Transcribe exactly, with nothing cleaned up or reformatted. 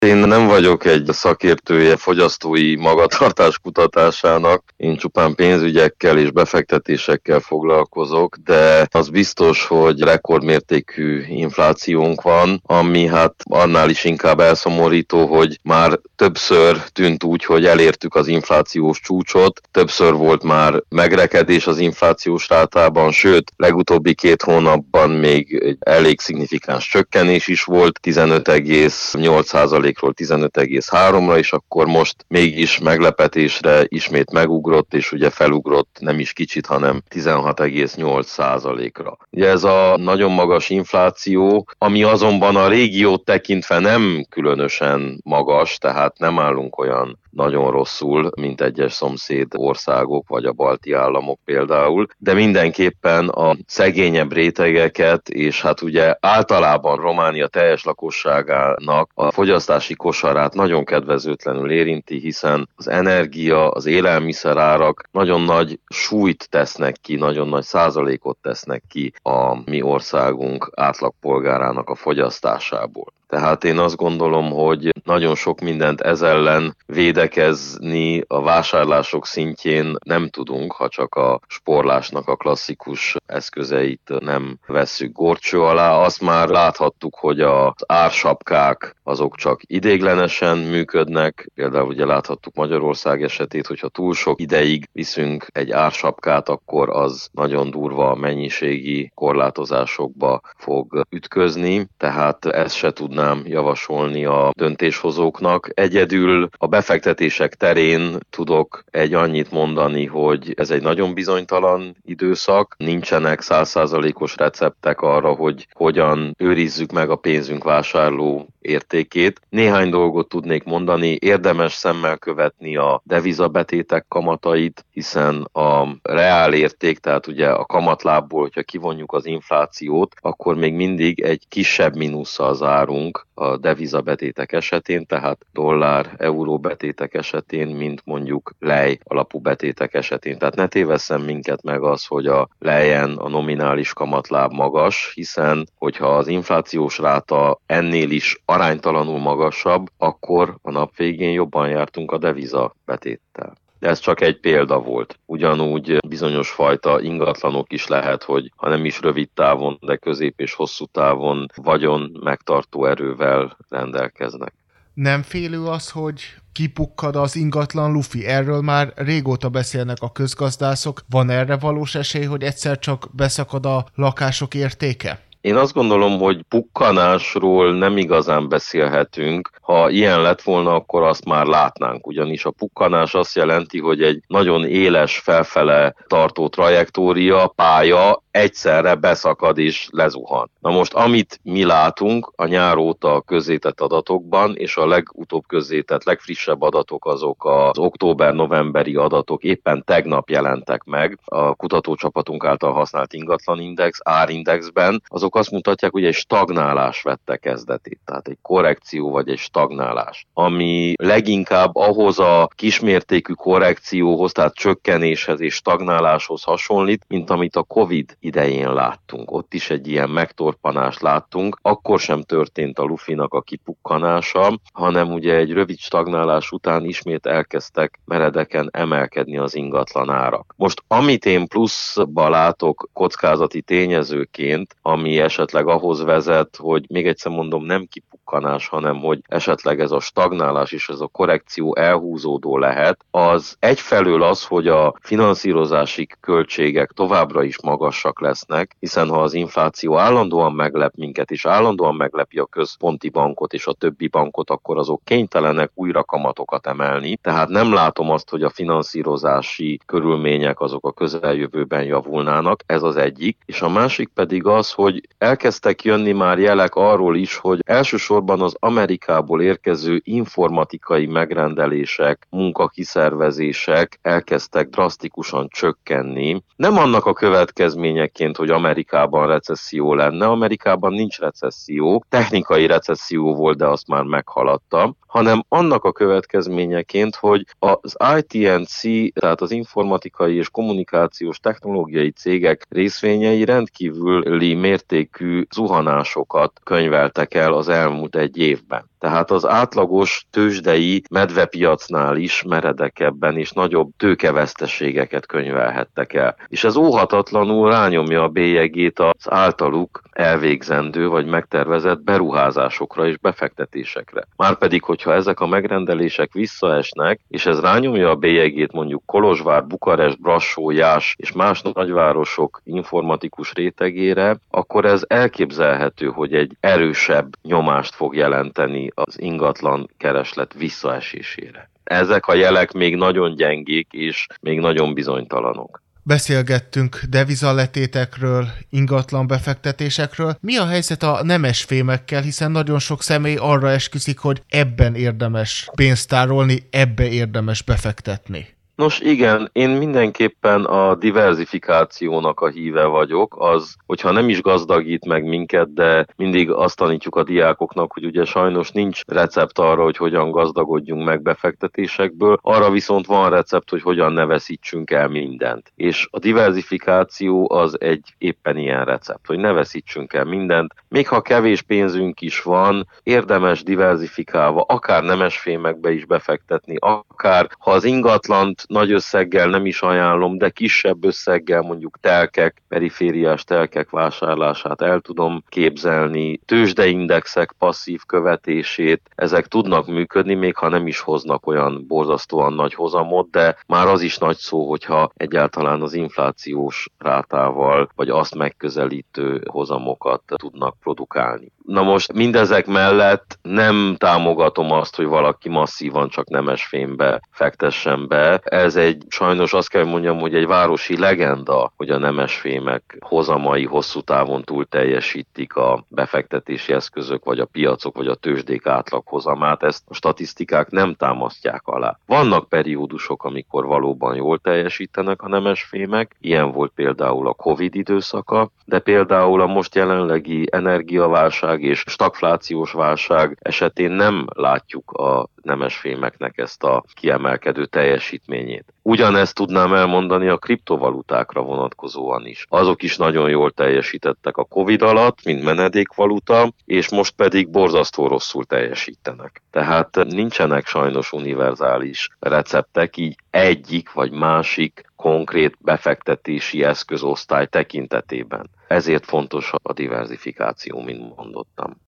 Én nem vagyok egy szakértője fogyasztói magatartás kutatásának, én csupán pénzügyekkel és befektetésekkel foglalkozok, de az biztos, hogy rekordmértékű inflációnk van, ami hát annál is inkább elszomorító, hogy már többször tűnt úgy, hogy elértük az inflációs csúcsot, többször volt már megrekedés az inflációs rátában, sőt, legutóbbi két hónapban még egy elég szignifikáns csökkenés is volt, tizenöt egész nyolc százalékról tizenöt egész háromra, és akkor most mégis meglepetésre ismét megugrott, és ugye felugrott nem is kicsit, hanem tizenhat egész nyolc százalékra. Ugye ez a nagyon magas infláció, ami azonban a régiót tekintve nem különösen magas, tehát nem állunk olyan nagyon rosszul, mint egyes szomszéd országok, vagy a balti államok például, de mindenképpen a szegényebb rétegeket, és hát ugye általában Románia teljes lakosságának a fogyasztási kosarát nagyon kedvezőtlenül érinti, hiszen az energia, az élelmiszerárak nagyon nagy súlyt tesznek ki, nagyon nagy százalékot tesznek ki a mi országunk átlagpolgárának a fogyasztásából. Tehát én azt gondolom, hogy nagyon sok mindent ez ellen védekezni a vásárlások szintjén nem tudunk, ha csak a sporlásnak a klasszikus eszközeit nem vesszük górcső alá. Azt már láthattuk, hogy az ársapkák azok csak ideiglenesen működnek. Például ugye láthattuk Magyarország esetét, hogyha túl sok ideig viszünk egy ársapkát, akkor az nagyon durva mennyiségi korlátozásokba fog ütközni, tehát ezt se tudná javasolni a döntéshozóknak. Egyedül a befektetések terén tudok egy annyit mondani, hogy ez egy nagyon bizonytalan időszak, nincsenek száz százalékos receptek arra, hogy hogyan őrizzük meg a pénzünk vásárló értékét. Néhány dolgot tudnék mondani, érdemes szemmel követni a devizabetétek kamatait, hiszen a reál érték, tehát ugye a kamatlábból, hogyha kivonjuk az inflációt, akkor még mindig egy kisebb mínusszal zárunk a devizabetétek esetén, tehát dollár, euró betétek esetén, mint mondjuk lej alapú betétek esetén. Tehát ne tévesszem minket meg az, hogy a lejen a nominális kamatláb magas, hiszen hogyha az inflációs ráta ennél is aránytalanul magasabb, akkor a nap végén jobban jártunk a devizabetéttel. De ez csak egy példa volt. Ugyanúgy bizonyos fajta ingatlanok is lehet, hogy ha nem is rövid távon, de közép és hosszú távon vagyon megtartó erővel rendelkeznek. Nem félő az, hogy kipukkad az ingatlan lufi? Erről már régóta beszélnek a közgazdászok. Van erre valós esély, hogy egyszer csak beszakad a lakások értéke? Én azt gondolom, hogy pukkanásról nem igazán beszélhetünk. Ha ilyen lett volna, akkor azt már látnánk. Ugyanis a pukkanás azt jelenti, hogy egy nagyon éles felfele tartó trajektória, pálya egyszerre beszakad és lezuhan. Na most, amit mi látunk a nyár óta közzétett adatokban, és a legutóbb közzétett, legfrissebb adatok azok az október-novemberi adatok éppen tegnap jelentek meg a kutatócsapatunk által használt ingatlanindex, árindexben, azok azt mutatják, hogy egy stagnálás vette kezdetét, tehát egy korrekció vagy egy stagnálás, ami leginkább ahhoz a kismértékű korrekcióhoz, tehát csökkenéshez és stagnáláshoz hasonlít, mint amit a Covid idején láttunk. Ott is egy ilyen megtorpanást láttunk, akkor sem történt a lufinak a kipukkanása, hanem ugye egy rövid stagnálás után ismét elkezdtek meredeken emelkedni az ingatlanárak. Most amit én pluszba látok kockázati tényezőként, ami esetleg ahhoz vezet, hogy még egyszer mondom, nem kipukkanás, hanem hogy esetleg ez a stagnálás és ez a korrekció elhúzódó lehet, az egyfelől az, hogy a finanszírozási költségek továbbra is magasak lesznek, hiszen ha az infláció állandóan meglep minket, és állandóan meglepi a központi bankot és a többi bankot, akkor azok kénytelenek újra kamatokat emelni, tehát nem látom azt, hogy a finanszírozási körülmények azok a közeljövőben javulnának, ez az egyik, és a másik pedig az, hogy elkezdtek jönni már jelek arról is, hogy elsősorban az Amerikából érkező informatikai megrendelések, munkakiszervezések elkezdtek drasztikusan csökkenni. Nem annak a következményeként, hogy Amerikában recesszió lenne, Amerikában nincs recesszió, technikai recesszió volt, de azt már meghaladta, hanem annak a következményeként, hogy az I T and C, tehát az informatikai és kommunikációs technológiai cégek részvényei rendkívüli mértékű zuhanásokat könyveltek el az elmúlt egy évben. Tehát az átlagos tőzsdei medvepiacnál is meredekebben és nagyobb tőkeveszteségeket könyvelhettek el. És ez óhatatlanul rányomja a bélyegét az általuk elvégzendő vagy megtervezett beruházásokra és befektetésekre. Márpedig, hogyha ezek a megrendelések visszaesnek, és ez rányomja a bélyegét mondjuk Kolozsvár, Bukarest, Brassó, Jás és más nagyvárosok informatikus rétegére, akkor ez elképzelhető, hogy egy erősebb nyomást fog jelenteni az ingatlan kereslet visszaesésére. Ezek a jelek még nagyon gyengék és még nagyon bizonytalanok. Beszélgettünk devizaletétekről, ingatlan befektetésekről. Mi a helyzet a nemesfémekkel, hiszen nagyon sok személy arra esküszik, hogy ebben érdemes pénzt tárolni, ebbe érdemes befektetni. Nos igen, én mindenképpen a diverzifikációnak a híve vagyok, az, hogyha nem is gazdagít meg minket, de mindig azt tanítjuk a diákoknak, hogy ugye sajnos nincs recept arra, hogy hogyan gazdagodjunk meg befektetésekből, arra viszont van recept, hogy hogyan ne veszítsünk el mindent. És a diverzifikáció az egy éppen ilyen recept, hogy ne veszítsünk el mindent, még ha kevés pénzünk is van, érdemes diverzifikálva, akár nemesfémekbe is befektetni, akár ha az ingatlant nagy összeggel nem is ajánlom, de kisebb összeggel mondjuk telkek, perifériás telkek vásárlását el tudom képzelni, tőzsdeindexek passzív követését, ezek tudnak működni, még ha nem is hoznak olyan borzasztóan nagy hozamot, de már az is nagy szó, hogyha egyáltalán az inflációs rátával, vagy azt megközelítő hozamokat tudnak produkálni. Na most mindezek mellett nem támogatom azt, hogy valaki masszívan csak nemesfémbe fektessen be. Ez egy, sajnos azt kell mondjam, hogy egy városi legenda, hogy a nemesfémek hozamai hosszú távon túl teljesítik a befektetési eszközök, vagy a piacok, vagy a tőzsdék átlag hozamát. Ezt a statisztikák nem támasztják alá. Vannak periódusok, amikor valóban jól teljesítenek a nemesfémek, ilyen volt például a Covid időszaka, de például a most jelenlegi energiaválság és stagflációs válság esetén nem látjuk a nemesfémeknek ezt a kiemelkedő teljesítményét. Ugyanezt tudnám elmondani a kriptovalutákra vonatkozóan is. Azok is nagyon jól teljesítettek a Covid alatt, mint menedékvaluta, és most pedig borzasztó rosszul teljesítenek. Tehát nincsenek sajnos univerzális receptek, így egyik vagy másik konkrét befektetési eszközosztály tekintetében. Ezért fontos a diverzifikáció, mint mondottam.